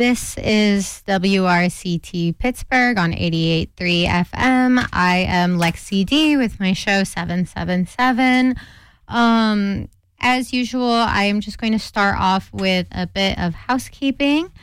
This is WRCT Pittsburgh on 88.3 FM. I am Lexi D with my show 777. As usual, I am just going to start off with a bit of housekeeping.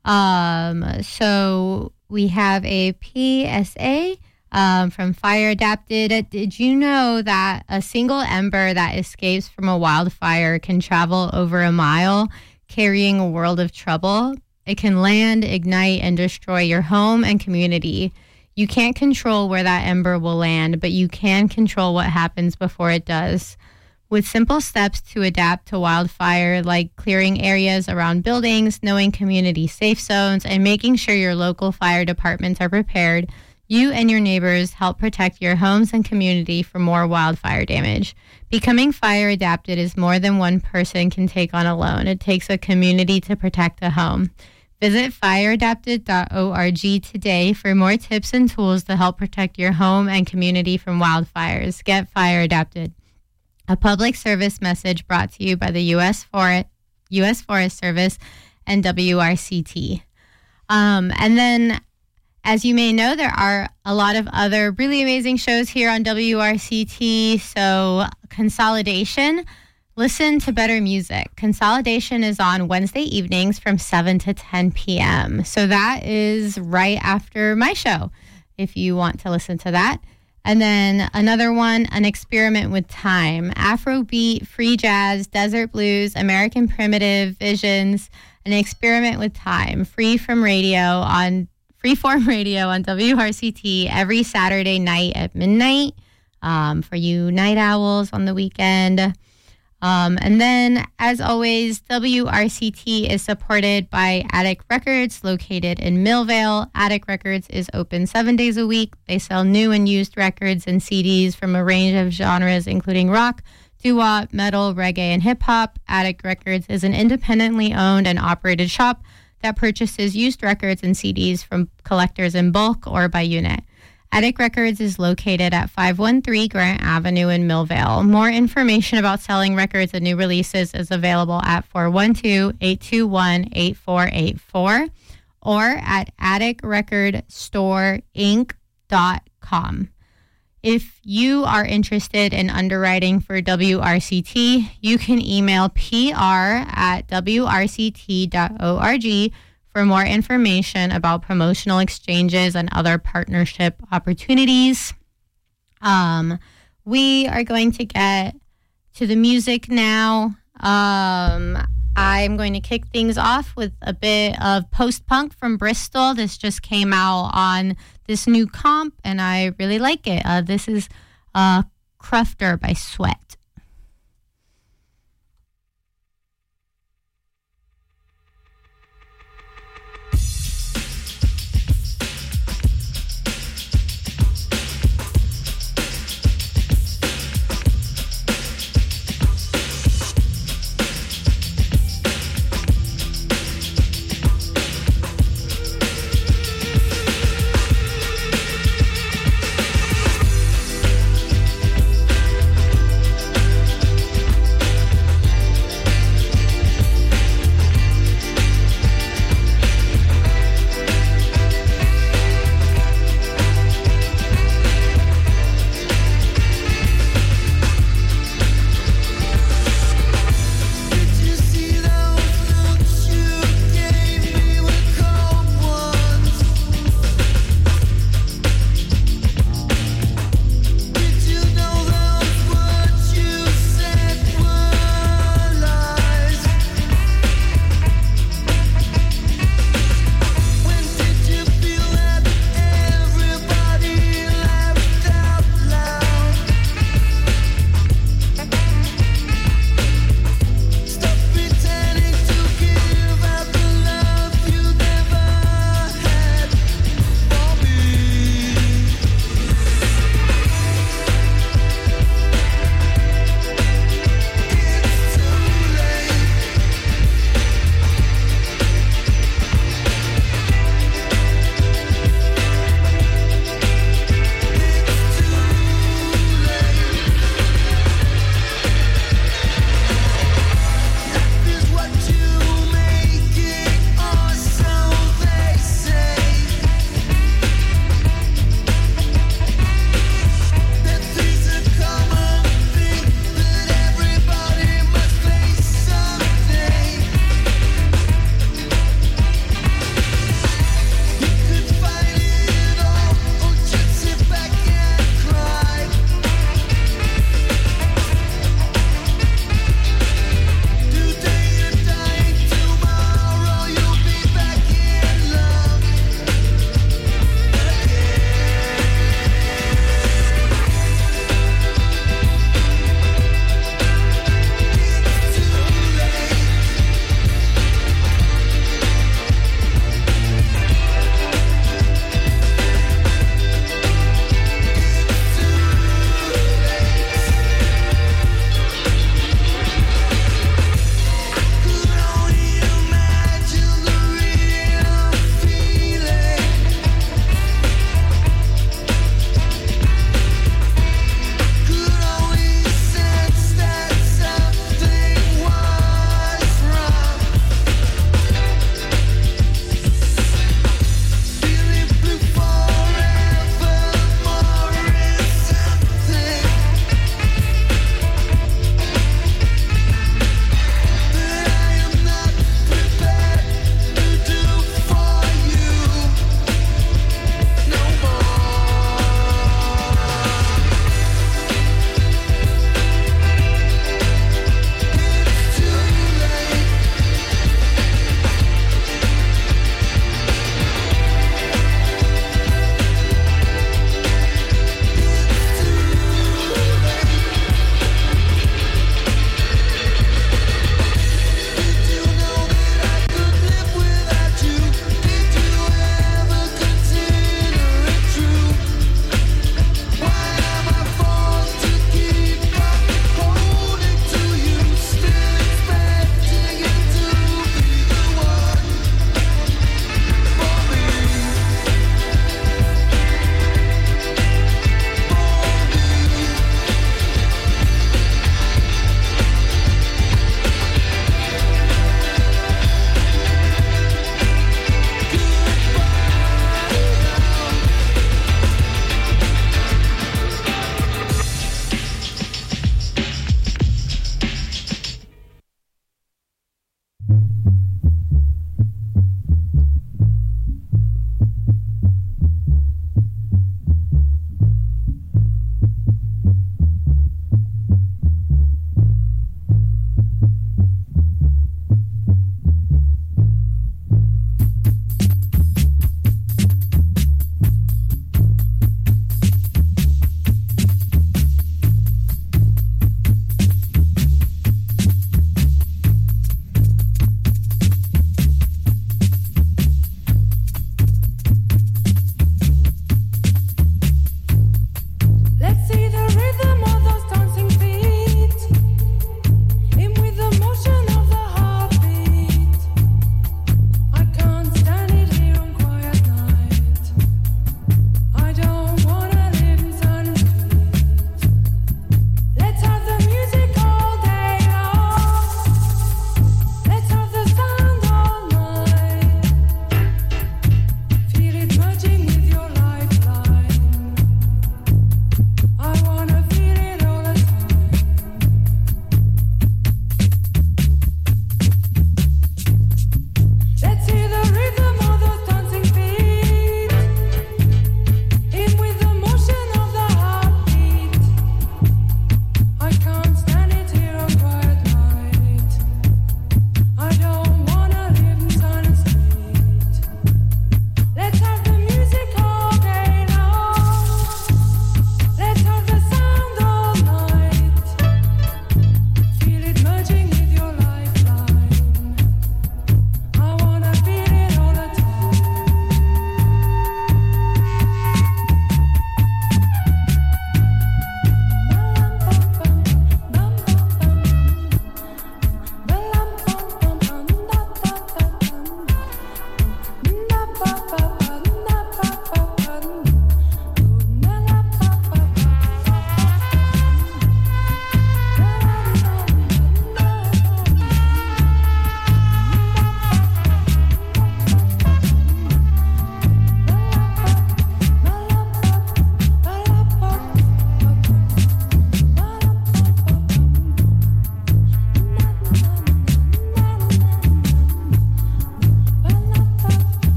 So we have a PSA from Fire Adapted. Did you know that a single ember that escapes from a wildfire can travel over a mile, carrying a world of trouble? It can land, ignite, and destroy your home and community. You can't control where that ember will land, but you can control what happens before it does. With simple steps to adapt to wildfire, like clearing areas around buildings, knowing community safe zones, and making sure your local fire departments are prepared, you and your neighbors help protect your homes and community from more wildfire damage. Becoming fire adapted is more than one person can take on alone. It takes a community to protect a home. Visit fireadapted.org today for more tips and tools to help protect your home and community from wildfires. Get fire adapted. A public service message brought to you by the U.S. Forest Service and WRCT. And then, as you may know, there are a lot of other really amazing shows here on WRCT. So, Consolidation. Listen to better music. Consolidation is on Wednesday evenings from 7 to 10 p.m. So that is right after my show, if you want to listen to that. And then another one, An Experiment with Time. Afrobeat, free jazz, desert blues, American primitive visions, An Experiment with Time. Freeform radio on WRCT every Saturday night at midnight for you night owls on the weekend. And then, as always, WRCT is supported by Attic Records, located in Millvale. Attic Records is open 7 days a week. They sell new and used records and CDs from a range of genres, including rock, doo-wop, metal, reggae, and hip-hop. Attic Records is an independently owned and operated shop that purchases used records and CDs from collectors in bulk or by unit. Attic Records is located at 513 Grant Avenue in Millvale. More information about selling records and new releases is available at 412-821-8484 or at atticrecordstoreinc.com. If you are interested in underwriting for WRCT, you can email pr@wrct.org for more information about promotional exchanges and other partnership opportunities. We are going to get to the music now. I'm going to kick things off with a bit of post-punk from Bristol. This just came out on this new comp, and I really like it. This is Crufter by Sweat.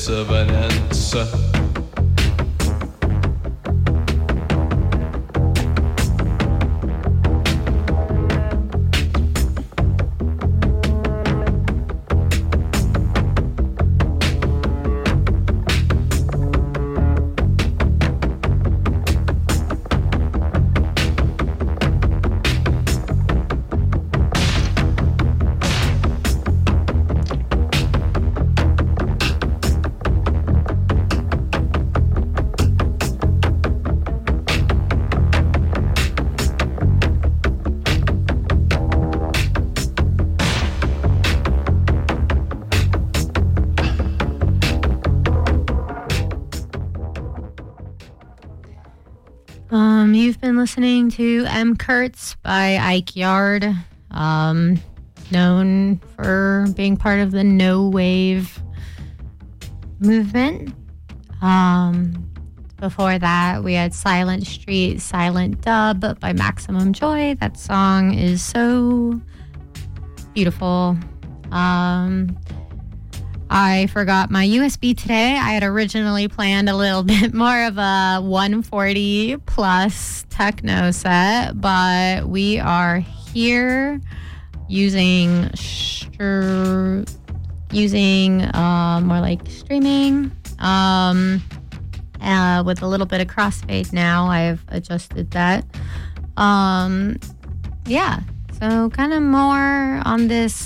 perseverance. You've been listening to M. Kurtz by Ike Yard, known for being part of the no wave movement. Before that, we had Silent Street, Silent Dub by Maximum Joy. That song is so beautiful. I forgot my USB today. I had originally planned a little bit more of a 140 plus techno set, but we are here using more like streaming with a little bit of crossfade now. I've adjusted that. Yeah, so kind of more on this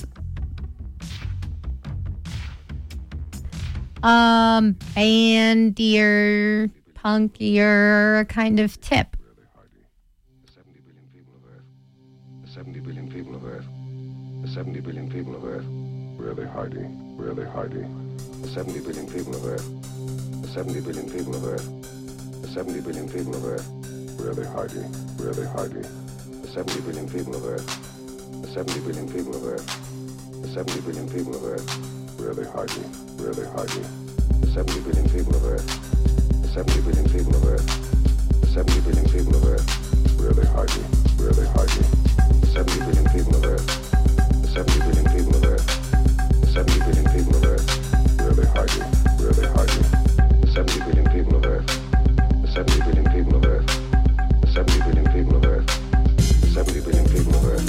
bandier, punkier kind of tip. 70 billion people of Earth. The 70 billion people of Earth. The 70 billion people of Earth. Really hardy, really hardy. The 70 billion people of Earth. The 70 billion people of Earth. The 70 billion people of Earth. Really hardy, really hardy. The 70 billion people of Earth. The 70 billion people of Earth. The 70 billion people of Earth. Really hardy, really hardy. The 70 billion people of Earth. The 70 billion people of Earth. The 70 billion people of Earth. Really hardy, really hardy. The 70 billion people of Earth. The 70 billion people of Earth. The 70 billion people of Earth. Really hardy, really hardy. The 70 billion people of Earth. The 70 billion people of Earth. The 70 billion people of Earth. The 70 billion people of Earth.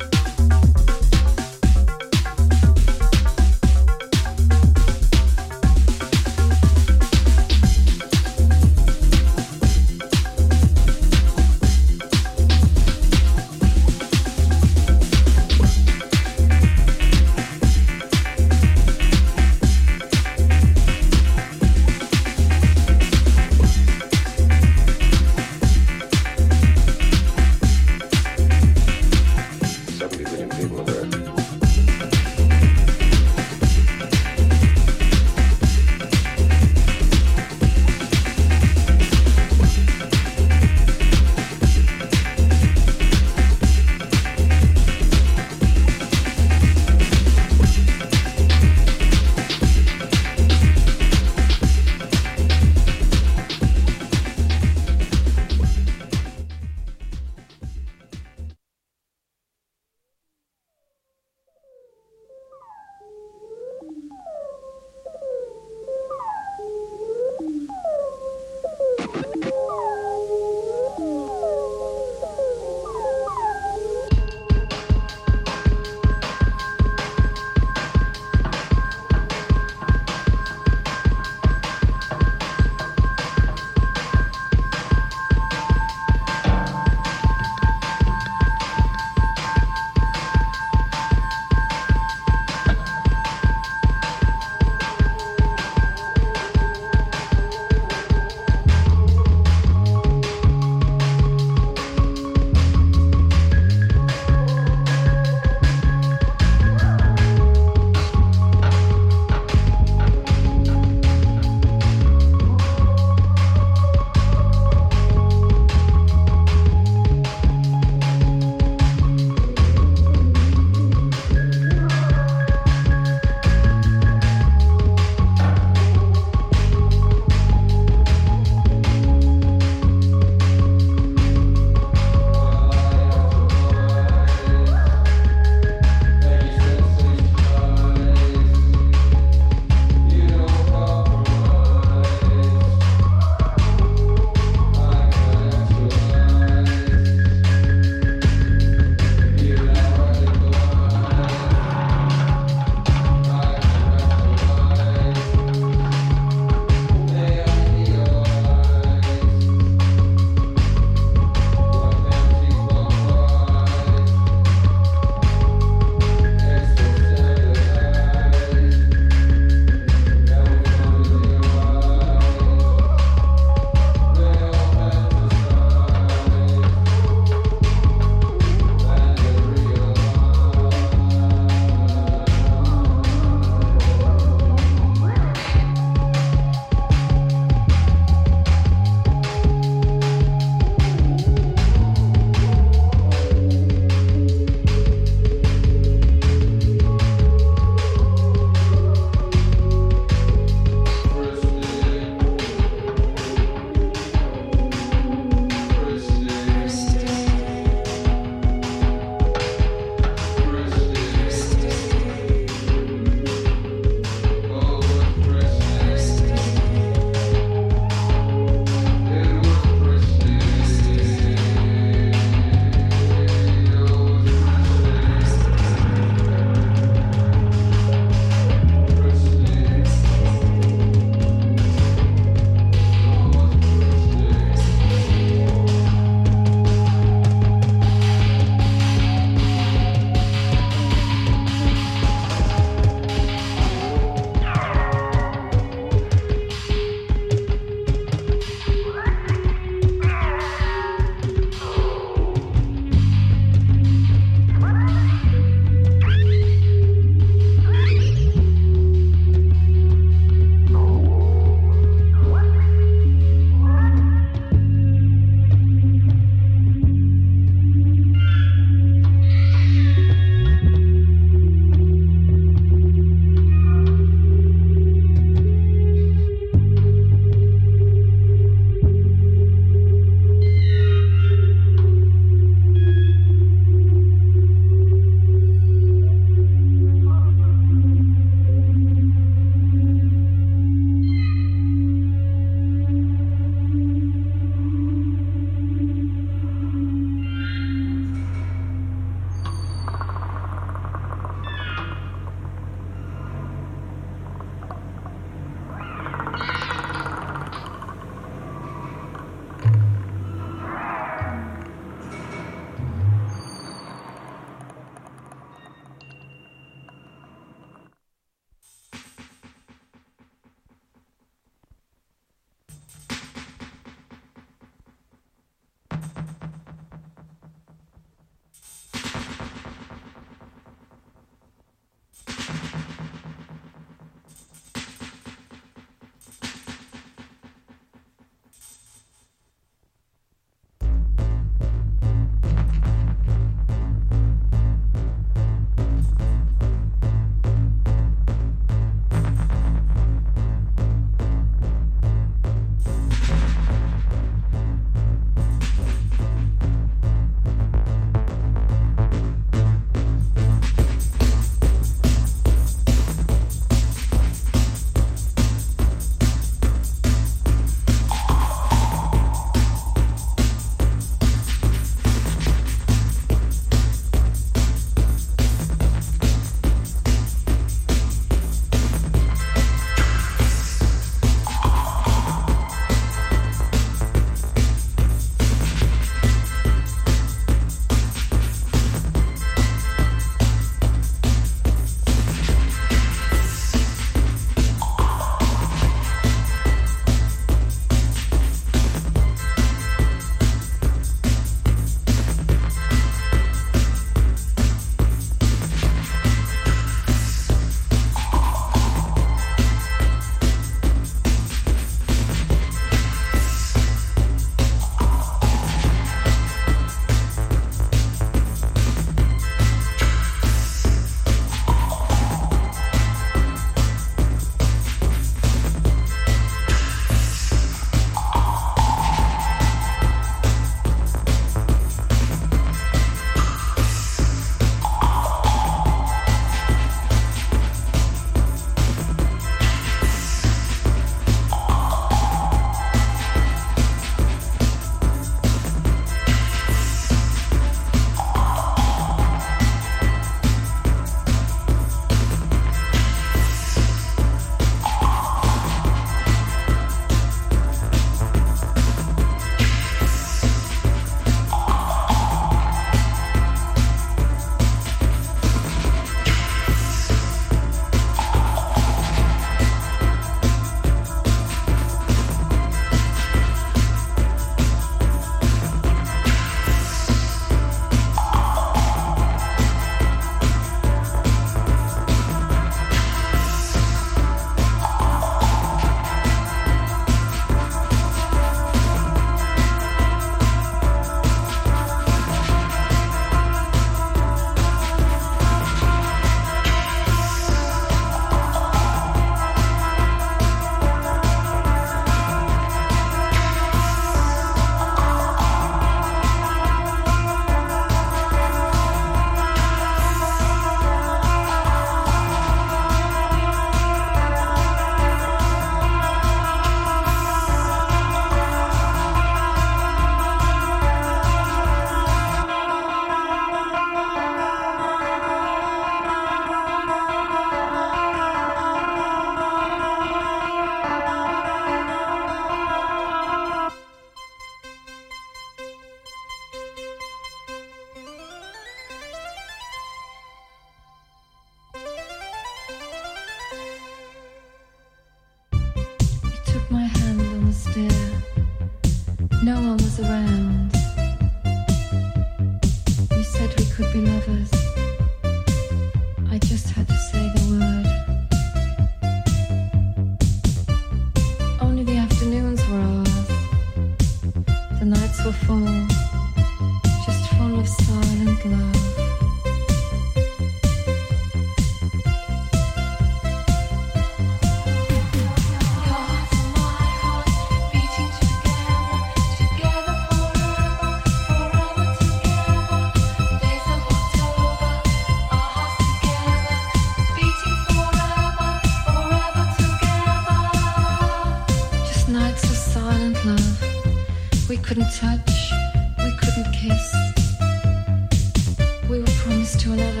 couldn't touch, we couldn't kiss. We were promised to another.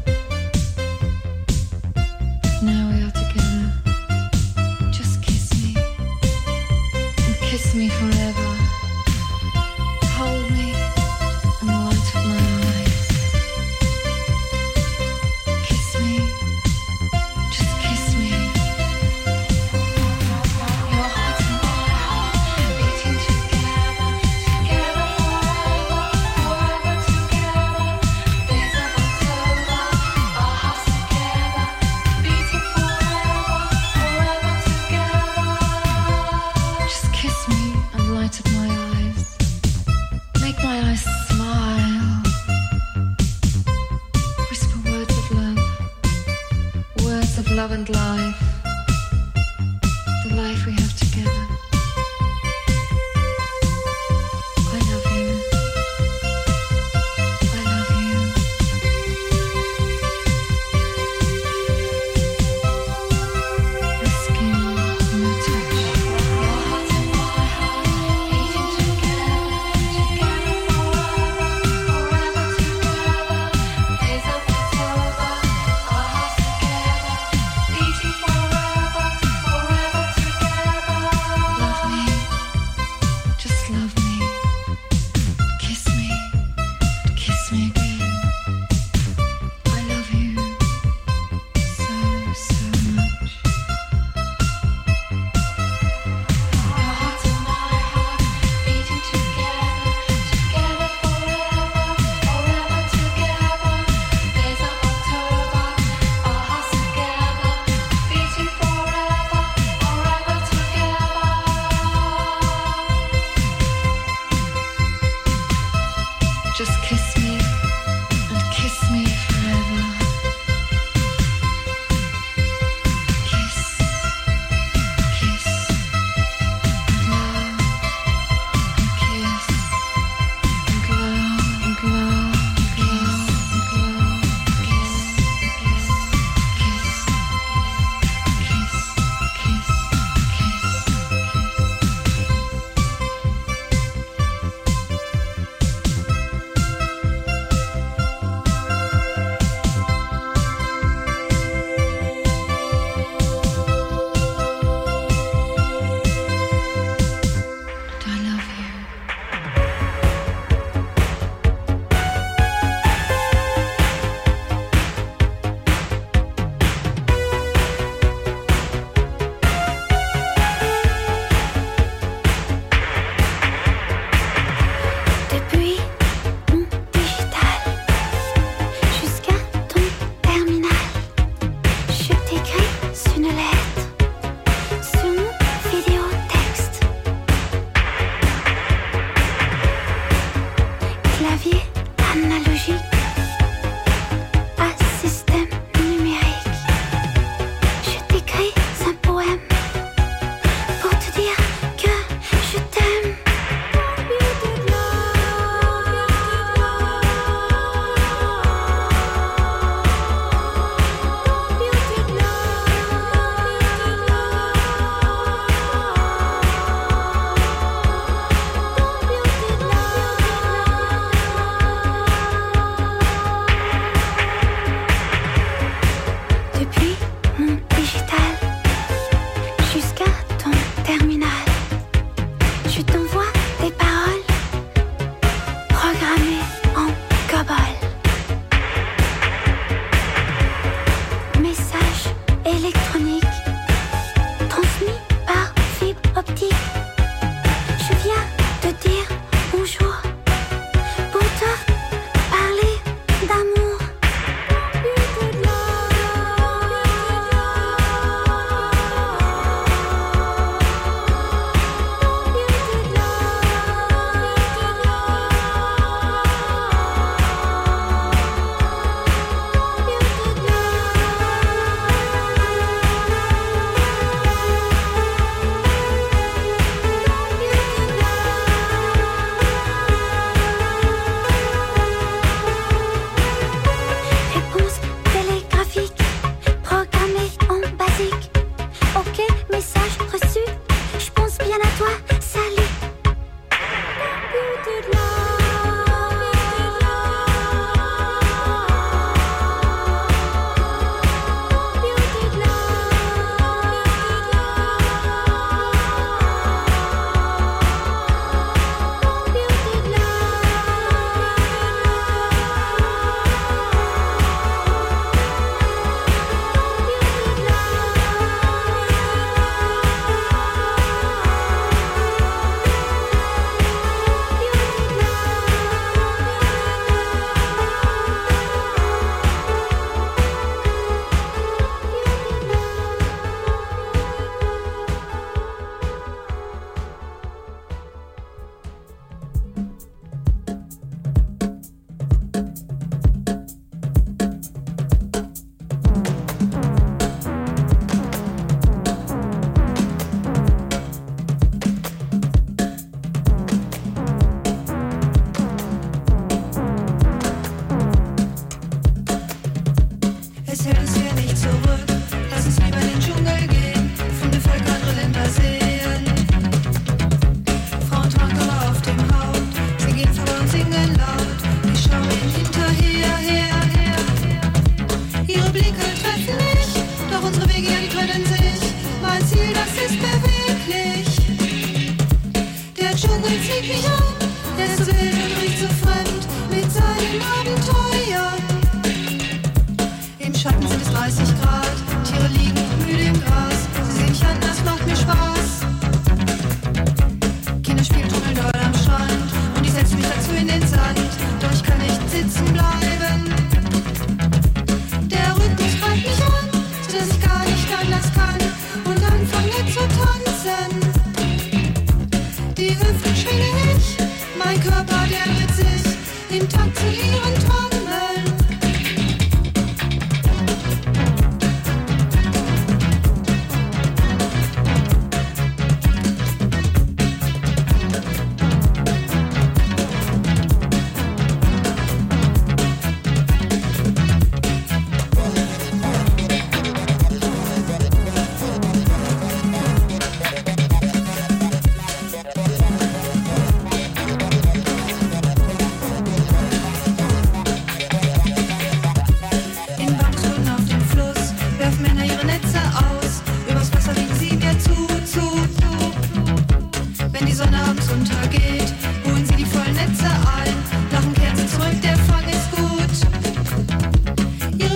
Now we are together. Just kiss me, and kiss me forever. Hold me and light up my eyes. Kiss me, just kiss me. Your heart and my heart beating together, together forever, forever together. Days of October, our hearts together, beating forever, forever together. Just kiss me and light up my eyes. Make my eyes smile. Whisper words of love and life. The life we have together. I love you. I love you. No skin, no touch. Your heart and my heart beating together, together forever, forever together. Days of October, our hearts together, beating forever, forever together.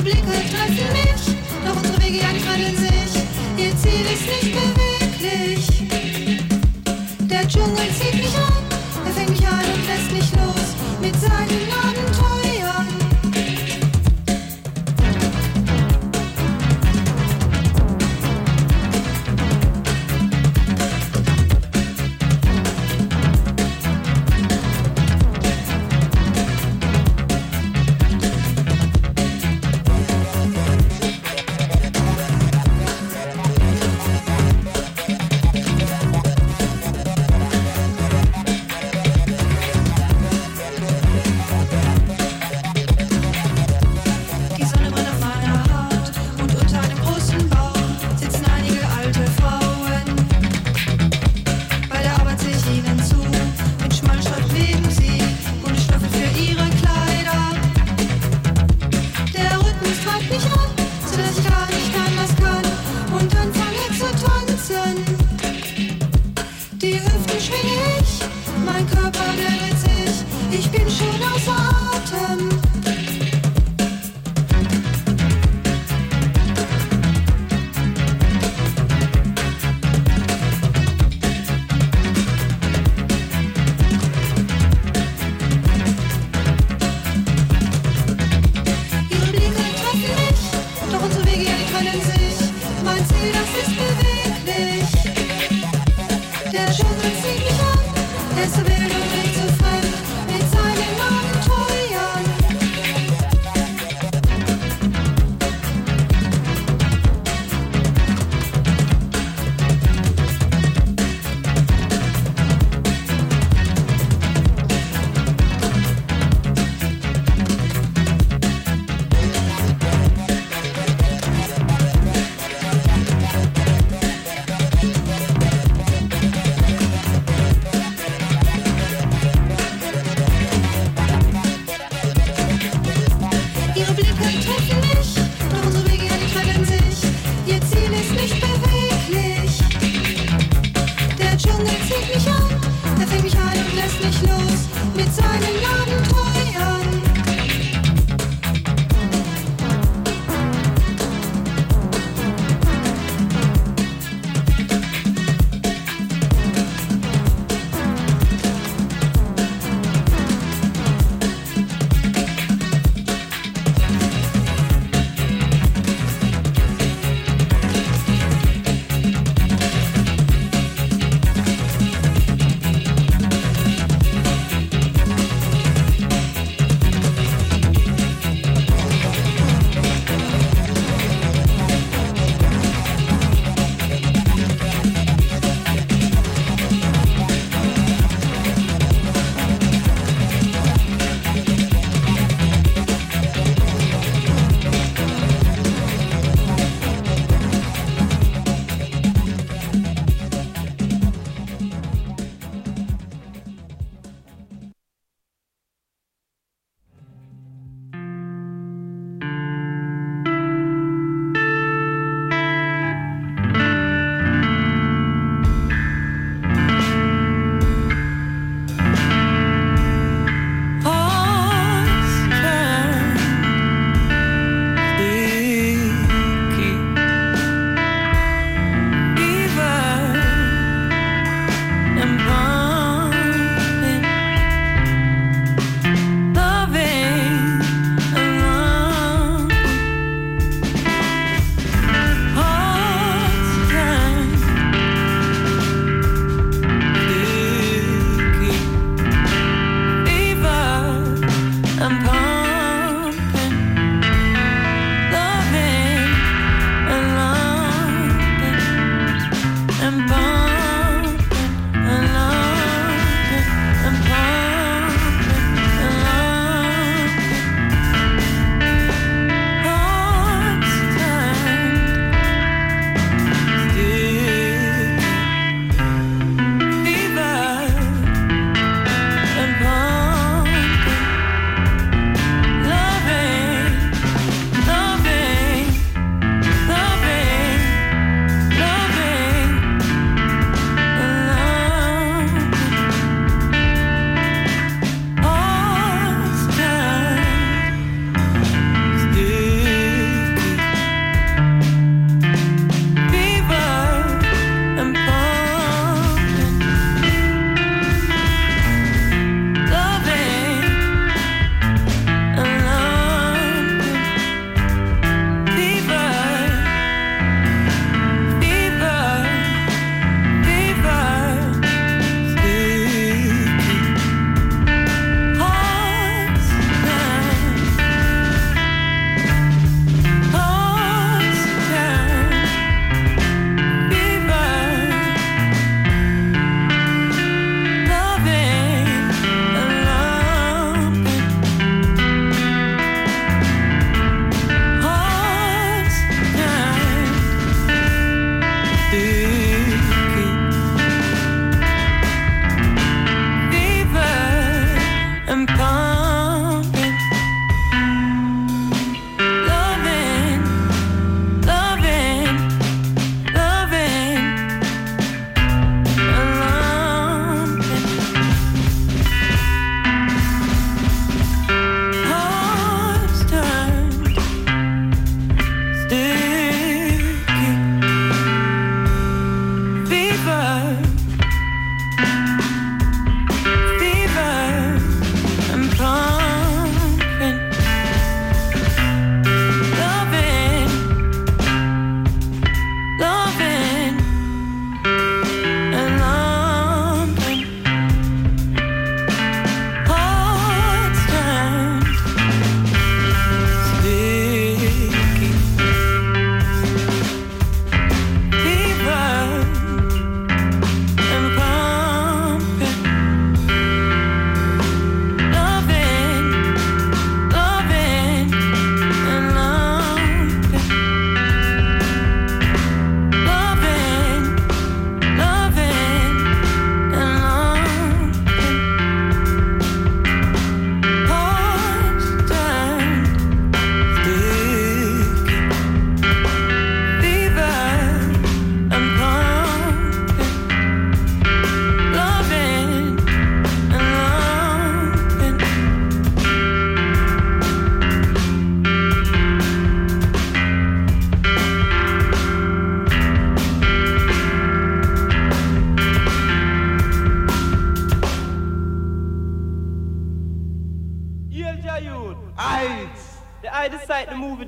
Blicke treffen mich, doch unsere Wege ja kreiden sich. Ihr Ziel ist nicht beweglich. Der Dschungel zieht mich an, er fängt mich an und lässt mich los mit seinen Abenteuern. Die Sonne brennt auf meiner Haut und unter einem großen Baum sitzen einige alte Frauen. Bei der Arbeit sehe ich ihnen zu, mit schmalen Stoff legen sie bunte Stoffe für ihre Kleider. Der Rhythmus treibt mich an, sodass ich gar nicht anders kann und anfange zu tanzen. Die Hüften schwinge ich, mein Körper der dreht sich, ich bin schon außer Atem. Ihre Blicke treffen mich,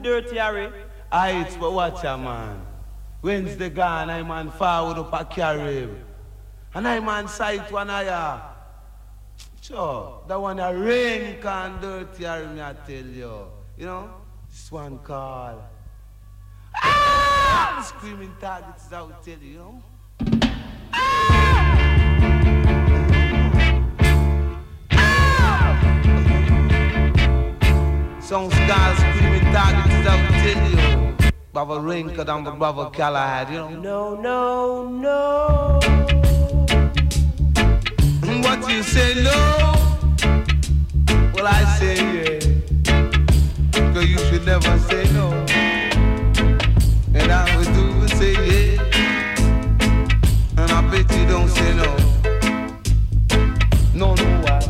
Dirty Harry. It's but watch a man. When's the gun? I man forward up a carib. And I man sight one eye. Sure, that one a rain can Dirty Harry, me I tell you. You know, this one call. Ah! Screaming targets, I will tell you, you know. Some scars screaming targets, I will tell you. Brother Rinka down the brother Galahad, you know. No, no, no. What you say, no? Well, I say, yeah. Cause you should never say no. And I would do say, yeah. And I bet you don't say no. No, no, what?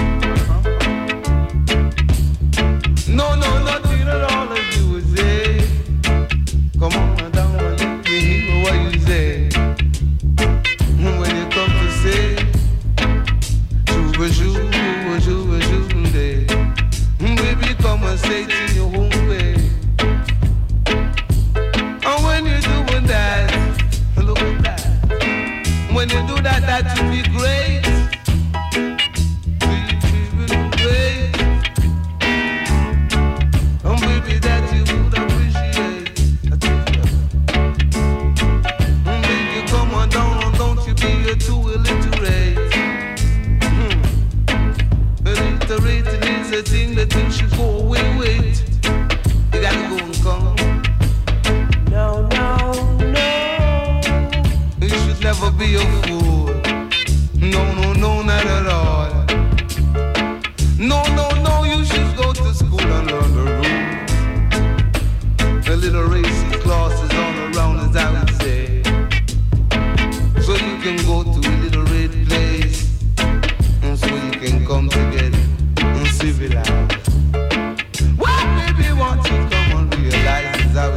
No, no, nothing at all as you would say. Come on, down and let me hear what you say. When you come to say, Shuba, Shuba, Shuba, Shuba, day. Baby, come and say it in your own way. And when you're doing that, look at that. When you do that, that will be great. The thing that you should go away with. You gotta go and come. No, no, no. You should never be a fool. No, no, no, not at all. No, no, no, you should go to school and learn the rules. The little racy classes all around, as I would say. So you can go to a little red place, and so you can come together. Civilized. Well, baby, won't you come and realize is that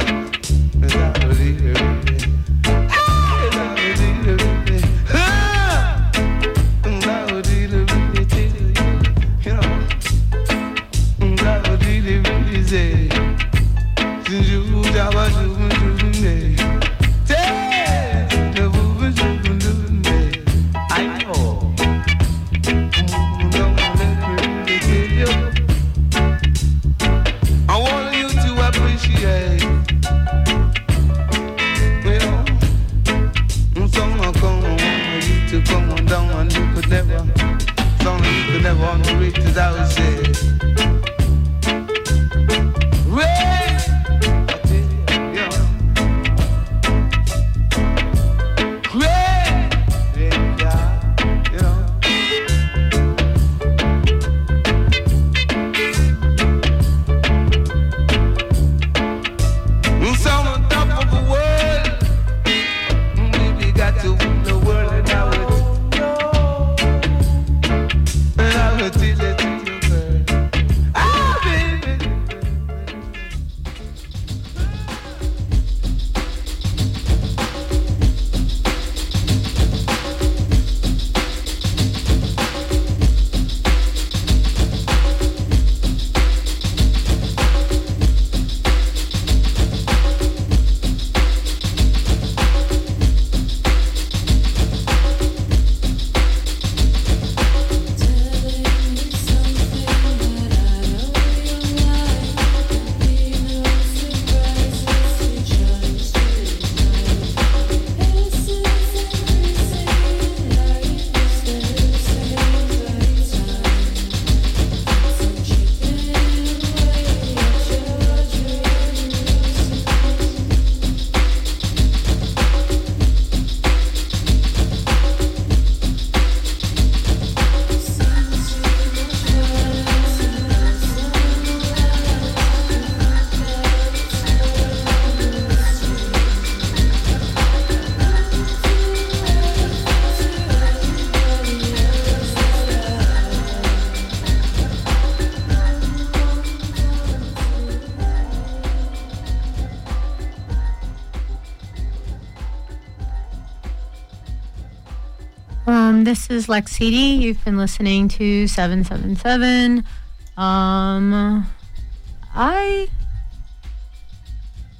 This is Lex CD. You've been listening to 777. I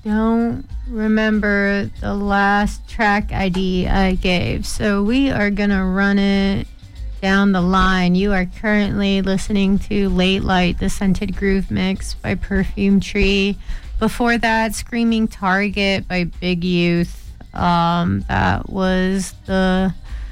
don't remember the last track ID I gave, so we are gonna run it down the line. You are currently listening to Late Light, the Scented Groove Mix by Perfume Tree. Before that, Screaming Target by Big Youth. That was the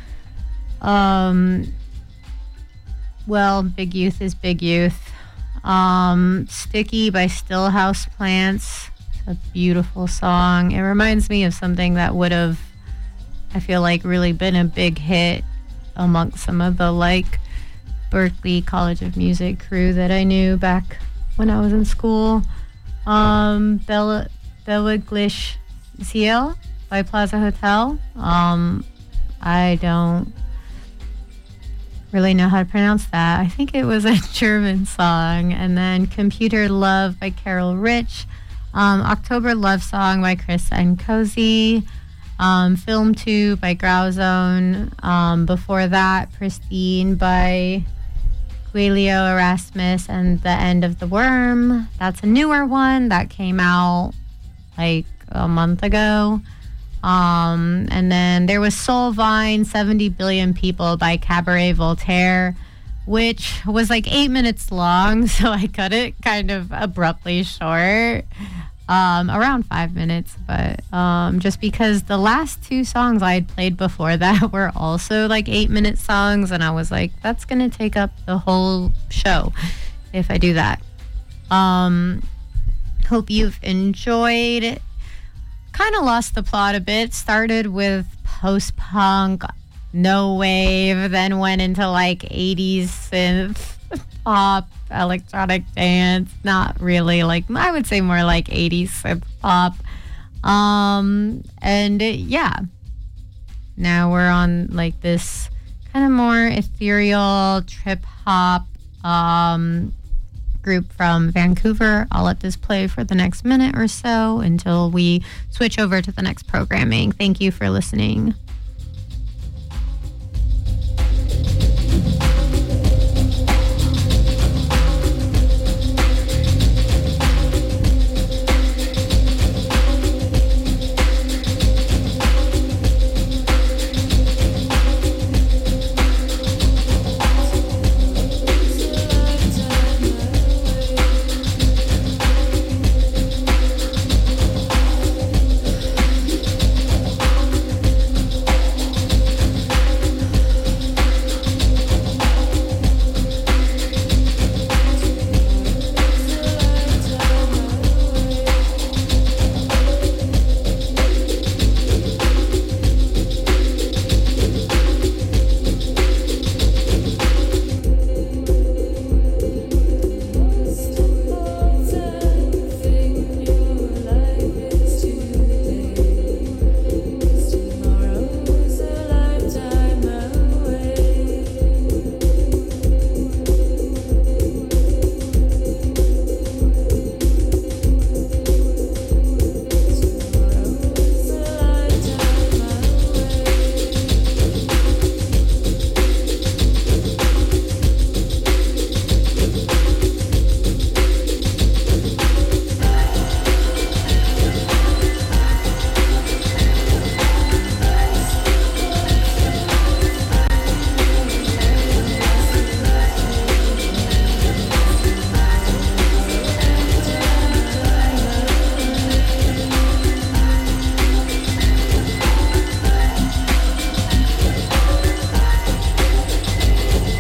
Big Youth is Big Youth. Sticky by Stillhouse Plants. It's a beautiful song. It reminds me of something that would have, I feel like, really been a big hit amongst some of the like Berklee College of Music crew that I knew back when I was in school. Bella Glish Ziel by Plaza Hotel. I don't really know how to pronounce that. I think it was a German song. And then Computer Love by Carol Rich. October Love Song by Chris and Cozy. Film 2 by Grauzone. Before that, Pristine by Guelio Erasmus and The End of the Worm. That's a newer one that came out like a month ago. And then there was Soul Vine, 70 Billion People by Cabaret Voltaire, which was like 8 minutes long, so I cut it kind of abruptly short, around 5 minutes, but just because the last two songs I had played before that were also like 8-minute songs, and I was like, that's gonna take up the whole show if I do that. Hope you've enjoyed it. Kind of lost the plot a bit. Started with post-punk, no wave, then went into like 80s synth, pop, electronic dance. Not really, like, I would say more like 80s synth pop. And yeah, now we're on like this kind of more ethereal trip hop group from Vancouver. I'll let this play for the next minute or so until we switch over to the next programming. Thank you for listening.